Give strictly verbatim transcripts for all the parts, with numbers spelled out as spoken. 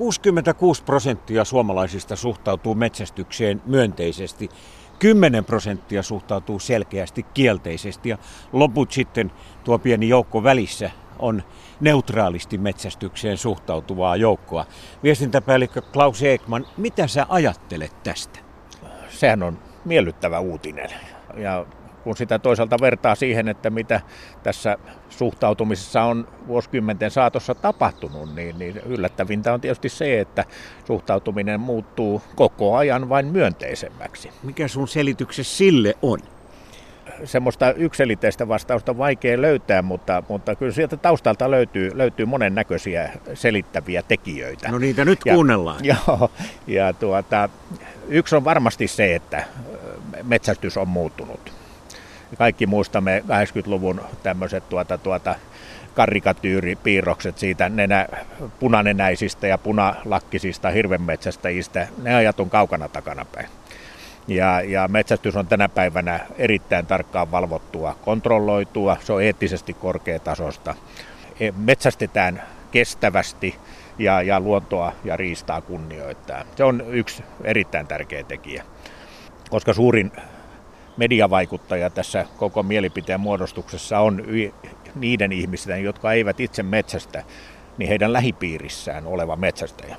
kuusikymmentäkuusi prosenttia suomalaisista suhtautuu metsästykseen myönteisesti. kymmenen prosenttia suhtautuu selkeästi kielteisesti ja loput sitten tuo pieni joukko välissä on neutraalisti metsästykseen suhtautuvaa joukkoa. Viestintäpäällikkö Klaus Ekman, mitä sä ajattelet tästä? Sehän on miellyttävä uutinen. Ja kun sitä toisaalta vertaa siihen, että mitä tässä suhtautumisessa on vuosikymmenten saatossa tapahtunut, niin, niin yllättävintä on tietysti se, että suhtautuminen muuttuu koko ajan vain myönteisemmäksi. Mikä sun selityksesi sille on? Semmoista yksilitteistä vastausta on vaikea löytää, mutta, mutta kyllä sieltä taustalta löytyy, löytyy monennäköisiä selittäviä tekijöitä. No niitä nyt kuunnellaan. Ja, joo, ja tuota, yksi on varmasti se, että metsästys on muuttunut. Kaikki muistamme kahdeksankymmentäluvun tämmöiset tuota, tuota, karikatyyripiirrokset siitä nenä, punanenäisistä ja punalakkisista hirvenmetsästäjistä. Ne ajat on kaukana takanapäin. Ja, ja metsästys on tänä päivänä erittäin tarkkaan valvottua, kontrolloitua, se on eettisesti korkeatasosta. Metsästetään kestävästi ja, ja luontoa ja riistaa kunnioittaa. Se on yksi erittäin tärkeä tekijä, koska suurin mediavaikuttaja tässä koko mielipiteen muodostuksessa on niiden ihmisten, jotka eivät itse metsästä, niin heidän lähipiirissään oleva metsästäjä.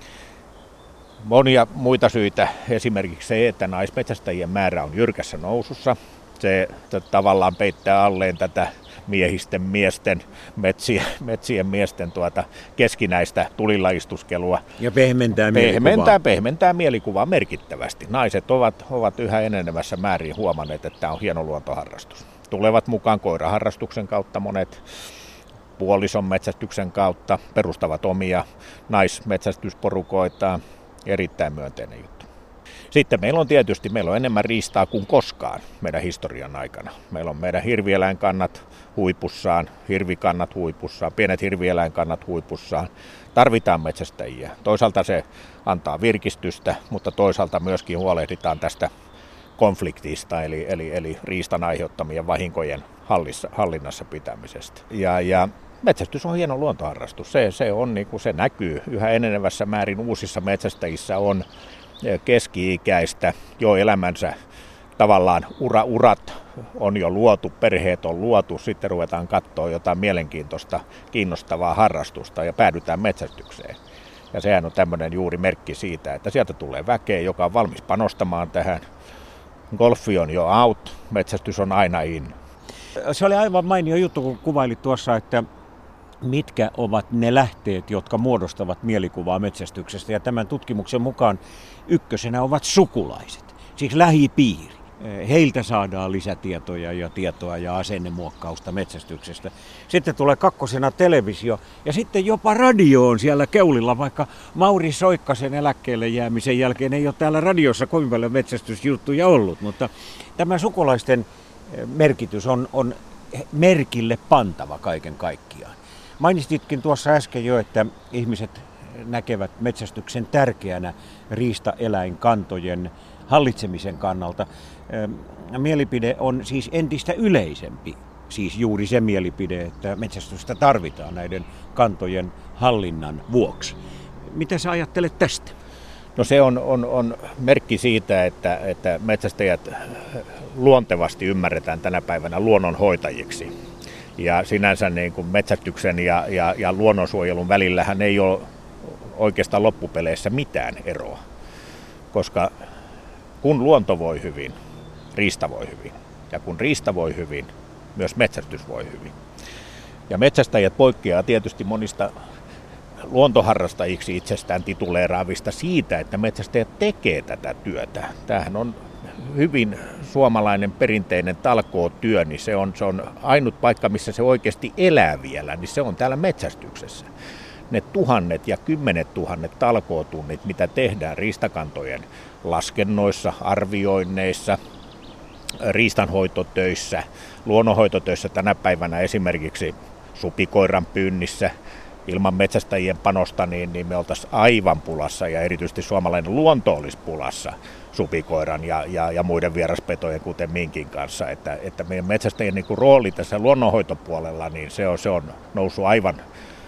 Monia muita syitä, esimerkiksi se, että naismetsästäjien määrä on jyrkässä nousussa. Se tavallaan peittää alleen tätä miehisten miesten, metsien, metsien miesten tuota keskinäistä tulilajistuskelua. Ja pehmentää mielikuvaa. Pehmentää, pehmentää mielikuvaa merkittävästi. Naiset ovat, ovat yhä enenevässä määrin huomanneet, että tämä on hieno luontoharrastus. Tulevat mukaan koiraharrastuksen kautta monet, puolison metsästyksen kautta, perustavat omia naismetsästysporukoitaan. Erittäin myönteinen juttu. Sitten meillä on tietysti meillä on enemmän riistaa kuin koskaan meidän historian aikana. Meillä on meidän hirvieläinkannat huipussaan, hirvikannat huipussaan, pienet hirvieläinkannat huipussaan. Tarvitaan metsästäjiä. Toisaalta se antaa virkistystä, mutta toisaalta myöskin huolehditaan tästä konfliktista, eli, eli, eli riistan aiheuttamien vahinkojen hallissa, hallinnassa pitämisestä. Ja, ja metsästys on hieno luontoharrastus. Se, se, on, niin kuin se näkyy yhä enenevässä määrin uusissa metsästäjissä on keski-ikäistä, jo elämänsä tavallaan ura, urat on jo luotu, perheet on luotu, sitten ruvetaan katsoa jotain mielenkiintoista, kiinnostavaa harrastusta ja päädytään metsästykseen. Ja sehän on tämmöinen juuri merkki siitä, että sieltä tulee väkeä, joka on valmis panostamaan tähän. Golfi on jo out, metsästys on aina in. Se oli aivan mainio juttu, kun kuvailit tuossa, että mitkä ovat ne lähteet, jotka muodostavat mielikuvaa metsästyksestä. Ja tämän tutkimuksen mukaan ykkösenä ovat sukulaiset, siis lähipiiri. Heiltä saadaan lisätietoja ja tietoa ja asennemuokkausta metsästyksestä. Sitten tulee kakkosena televisio ja sitten jopa radio on siellä keulilla, vaikka Mauri Soikkasen eläkkeelle jäämisen jälkeen ei ole täällä radiossa kovin paljon metsästysjuttuja ollut, mutta tämä sukulaisten merkitys on, on merkille pantava kaiken kaikkiaan. Mainitsitkin tuossa äsken jo, että ihmiset näkevät metsästyksen tärkeänä riistaeläinkantojen hallitsemisen kannalta. Mielipide on siis entistä yleisempi, siis juuri se mielipide, että metsästystä tarvitaan näiden kantojen hallinnan vuoksi. Mitä sä ajattelet tästä? No se on, on, on merkki siitä, että, että metsästäjät luontevasti ymmärretään tänä päivänä luonnonhoitajiksi. Ja sinänsä niin kuin metsästyksen ja, ja, ja luonnonsuojelun välillähän ei ole oikeastaan loppupeleissä mitään eroa, koska kun luonto voi hyvin, riista voi hyvin. Ja kun riista voi hyvin, myös metsästys voi hyvin. Ja metsästäjät poikkeaa tietysti monista luontoharrastajiksi itsestään tituleeraavista siitä, että metsästäjät tekee tätä työtä. Tämähän on hyvin suomalainen perinteinen talkootyö, niin se on, se on ainut paikka, missä se oikeasti elää vielä, niin se on täällä metsästyksessä. Ne tuhannet ja kymmenet tuhannet talkootunnit, mitä tehdään riistakantojen laskennoissa, arvioinneissa, riistanhoitotöissä, luonnonhoitotöissä tänä päivänä esimerkiksi supikoiran pyynnissä. Ilman metsästäjien panosta niin, niin me oltaisiin aivan pulassa ja erityisesti suomalainen luonto olisi pulassa supikoiran ja, ja, ja muiden vieraspetojen, kuten minkin kanssa. Että, että meidän metsästäjien niin kuin rooli tässä luonnonhoitopuolella, niin se on, se on noussut aivan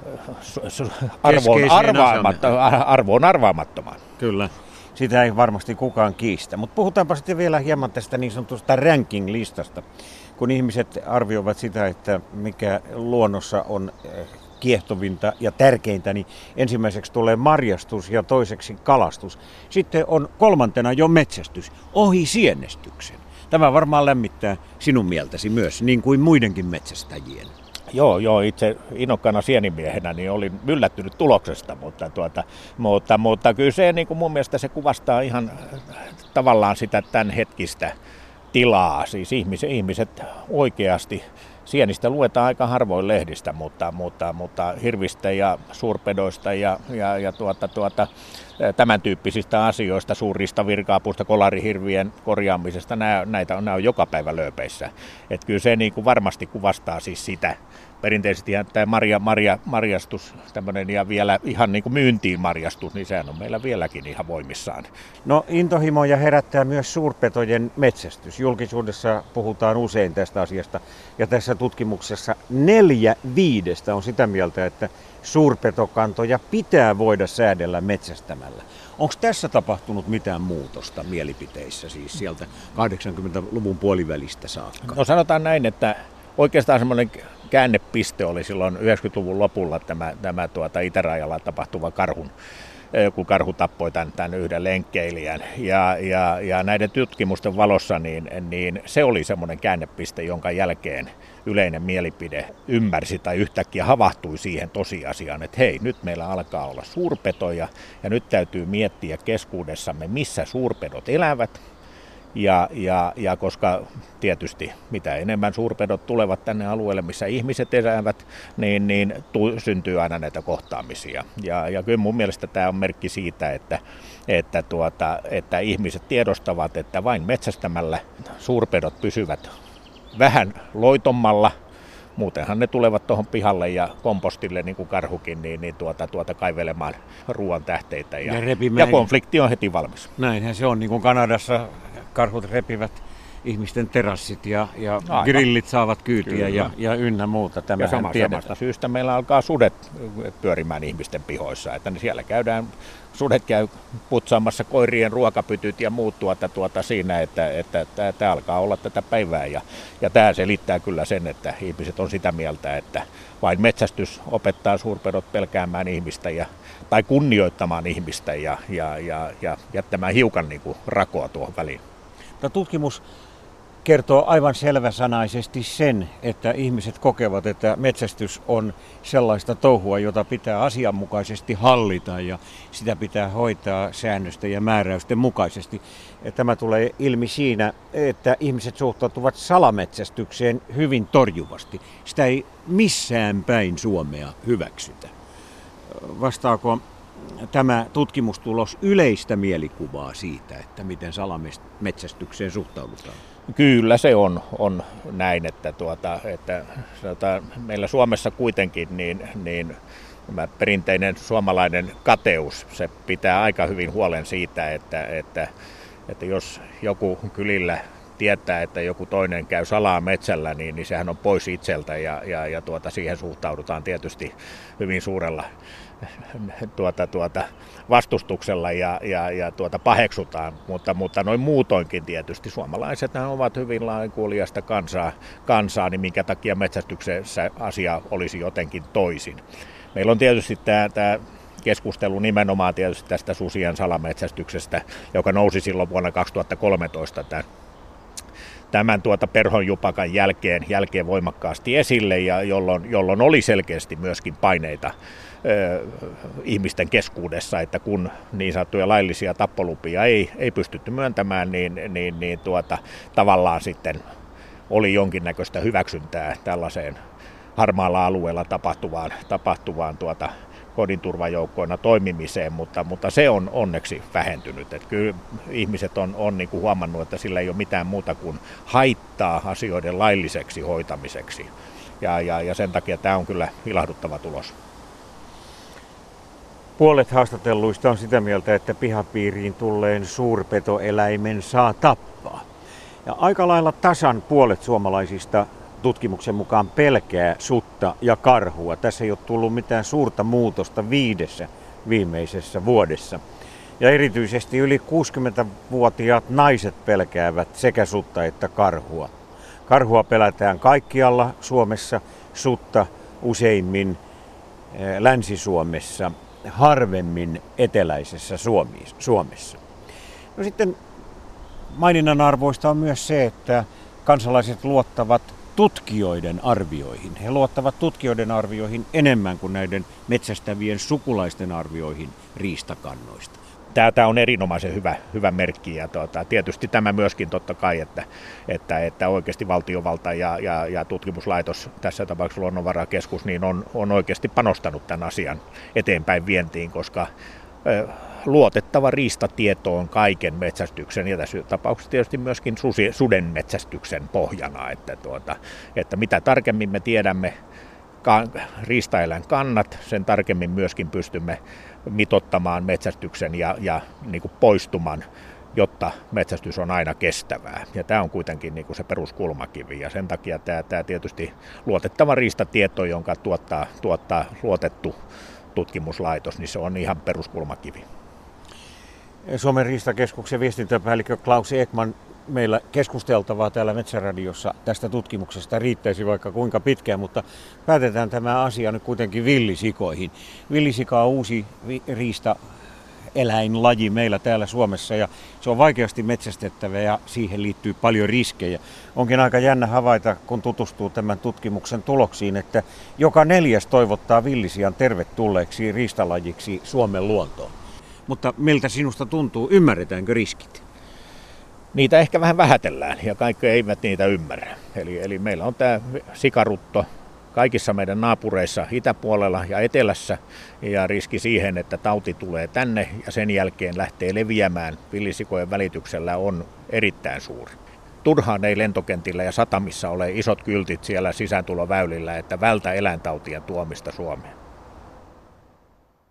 arvoon, arvaamatto, arvoon arvaamattoman. Kyllä, sitä ei varmasti kukaan kiistä. Mutta puhutaanpa sitten vielä hieman tästä niin sanotusta ranking-listasta. Kun ihmiset arvioivat sitä, että mikä luonnossa on kiehtovinta ja tärkeintä, niin ensimmäiseksi tulee marjastus ja toiseksi kalastus. Sitten on kolmantena jo metsästys, ohi sienestyksen. Tämä varmaan lämmittää sinun mieltäsi myös, niin kuin muidenkin metsästäjien. Joo, joo, itse innokkaana sienimiehenä niin olin yllättynyt tuloksesta, mutta, tuota, mutta, mutta kyllä se niin kuin mun mielestä se kuvastaa ihan tavallaan sitä tämän hetkistä tilaa. Siis ihmiset, ihmiset oikeasti, sienistä luetaan aika harvoin lehdistä, mutta, mutta, mutta hirvistä ja suurpedoista ja, ja, ja tuota, tuota, tämän tyyppisistä asioista, suurista virka-apuista, kolarihirvien korjaamisesta, nämä, näitä on, nämä on joka päivä lööpeissä. Et kyllä se niin kuin varmasti kuvastaa siis sitä. Perinteisesti tämä marja, marja, marjastus tämmöinen, ja vielä ihan niin kuin myyntiin marjastus, niin sehän on meillä vieläkin ihan voimissaan. No intohimoja herättää myös suurpetojen metsästys. Julkisuudessa puhutaan usein tästä asiasta, ja tässä tutkimuksessa neljä viidestä on sitä mieltä, että suurpetokantoja pitää voida säädellä metsästämällä. Onko tässä tapahtunut mitään muutosta mielipiteissä, siis sieltä kahdeksankymmentäluvun puolivälistä saakka? No sanotaan näin, että oikeastaan semmoinen käännepiste oli silloin yhdeksänkymmentäluvun lopulla tämä, tämä tuota itärajalla tapahtuva karhun, kun karhu tappoi tämän, tämän yhden lenkkeilijän. Ja, ja, ja näiden tutkimusten valossa niin, niin se oli semmoinen käännepiste, jonka jälkeen yleinen mielipide ymmärsi tai yhtäkkiä havahtui siihen tosiasiaan, että hei, nyt meillä alkaa olla suurpetoja ja nyt täytyy miettiä keskuudessamme, missä suurpedot elävät. Ja, ja, ja koska tietysti mitä enemmän suurpedot tulevat tänne alueelle, missä ihmiset elävät, niin, niin tu, syntyy aina näitä kohtaamisia. Ja, ja kyllä mun mielestä tämä on merkki siitä, että, että, tuota, että ihmiset tiedostavat, että vain metsästämällä suurpedot pysyvät vähän loitommalla. Muutenhan ne tulevat tuohon pihalle ja kompostille, niin kuin karhukin, niin, niin tuota, tuota kaivelemaan ruoan tähteitä. Ja, ja, ja konflikti on heti valmis. Näinhän se on, niin kuin Kanadassa karhut repivät ihmisten terassit ja, ja grillit saavat kyytiä ja, ja ynnä muuta. Ja sama, samasta syystä meillä alkaa sudet pyörimään ihmisten pihoissa, että siellä käydään, sudet käy putsaamassa koirien ruokapytyt ja muut tuota, tuota siinä, että, että, että tämä alkaa olla tätä päivää. Ja, ja tämä selittää kyllä sen, että ihmiset on sitä mieltä, että vain metsästys opettaa suurpedot pelkäämään ihmistä ja, tai kunnioittamaan ihmistä ja, ja, ja, ja jättämään hiukan niin kuin rakoa tuohon väliin. Tämä tutkimus kertoo aivan selväsanaisesti sen, että ihmiset kokevat, että metsästys on sellaista touhua, jota pitää asianmukaisesti hallita ja sitä pitää hoitaa säännösten ja määräysten mukaisesti. Tämä tulee ilmi siinä, että ihmiset suhtautuvat salametsästykseen hyvin torjuvasti. Sitä ei missään päin Suomea hyväksytä. Vastaako tämä tutkimustulos yleistä mielikuvaa siitä, että miten salametsästykseen suhtaudutaan? Kyllä se on, on näin, että, tuota, että sanotaan, meillä Suomessa kuitenkin niin, niin tämä perinteinen suomalainen kateus, se pitää aika hyvin huolen siitä, että, että, että jos joku kylillä tietää, että joku toinen käy salaa metsällä, niin, niin sehän on pois itseltä ja, ja, ja tuota, siihen suhtaudutaan tietysti hyvin suurella tuota, tuota, vastustuksella ja, ja, ja tuota, paheksutaan, mutta, mutta noin muutoinkin tietysti suomalaiset ovat hyvin lainkuuliaista kansaa, kansaa, niin minkä takia metsästyksessä asia olisi jotenkin toisin. Meillä on tietysti tämä, tämä keskustelu nimenomaan tietysti tästä susien salametsästyksestä, joka nousi silloin vuonna kaksituhattakolmetoista tämän, tämän tuota perhonjupakan jälkeen, jälkeen voimakkaasti esille, ja jolloin, jolloin oli selkeästi myöskin paineita ö, ihmisten keskuudessa, että kun niin sanottuja laillisia tappolupia ei, ei pystytty myöntämään, niin, niin, niin tuota, tavallaan sitten oli jonkinnäköistä hyväksyntää tällaiseen harmaalla alueella tapahtuvaan, tapahtuvaan tuota, kodinturvajoukkoina toimimiseen, mutta, mutta se on onneksi vähentynyt. Että kyllä ihmiset on, on niin kuin huomannut, että sillä ei ole mitään muuta kuin haittaa asioiden lailliseksi hoitamiseksi. Ja, ja, ja sen takia tämä on kyllä ilahduttava tulos. Puolet haastatelluista on sitä mieltä, että pihapiiriin tulleen suurpetoeläimen saa tappaa. Ja aika lailla tasan puolet suomalaisista tutkimuksen mukaan pelkää sutta ja karhua. Tässä ei ole tullut mitään suurta muutosta viidessä viimeisessä vuodessa. Ja erityisesti yli kuusikymmentävuotiaat naiset pelkäävät sekä sutta että karhua. Karhua pelätään kaikkialla Suomessa, sutta useimmin Länsi-Suomessa, harvemmin eteläisessä Suomessa. No sitten maininnan arvoista on myös se, että kansalaiset luottavat tutkijoiden arvioihin. He luottavat tutkijoiden arvioihin enemmän kuin näiden metsästävien sukulaisten arvioihin riistakannoista. Tämä on erinomaisen hyvä, hyvä merkki ja tuota, tietysti tämä myöskin totta kai, että, että, että oikeasti valtiovalta ja, ja, ja tutkimuslaitos, tässä tapauksessa Luonnonvarakeskus, niin on, on oikeasti panostanut tämän asian eteenpäin vientiin, koska ö, luotettava riistatieto on kaiken metsästyksen ja tässä tapauksessa tietysti myöskin susi, suden metsästyksen pohjana, että, tuota, että mitä tarkemmin me tiedämme riistaeläin kannat, sen tarkemmin myöskin pystymme mitoittamaan metsästyksen ja, ja niin kuin poistuman, jotta metsästys on aina kestävää. Ja tämä on kuitenkin niin kuin se peruskulmakivi ja sen takia tämä, tämä tietysti luotettava riistatieto, jonka tuottaa, tuottaa luotettu tutkimuslaitos, niin se on ihan peruskulmakivi. Suomen riistakeskuksen viestintäpäällikkö Klaus Ekman, meillä keskusteltavaa täällä Metsäradiossa tästä tutkimuksesta riittäisi vaikka kuinka pitkään, mutta päätetään tämä asia nyt kuitenkin villisikoihin. Villisika on uusi riistaeläinlaji meillä täällä Suomessa ja se on vaikeasti metsästettävä ja siihen liittyy paljon riskejä. Onkin aika jännä havaita, kun tutustuu tämän tutkimuksen tuloksiin, että joka neljäs toivottaa villisian tervetulleeksi riistalajiksi Suomen luontoon. Mutta miltä sinusta tuntuu, ymmärretäänkö riskit? Niitä ehkä vähän vähätellään ja kaikki eivät niitä ymmärrä. Eli, eli meillä on tämä sikarutto kaikissa meidän naapureissa itäpuolella ja etelässä ja riski siihen, että tauti tulee tänne ja sen jälkeen lähtee leviämään villisikojen välityksellä on erittäin suuri. Turhaan ei lentokentillä ja satamissa ole isot kyltit siellä sisääntuloväylillä, että vältä eläintautien tuomista Suomeen.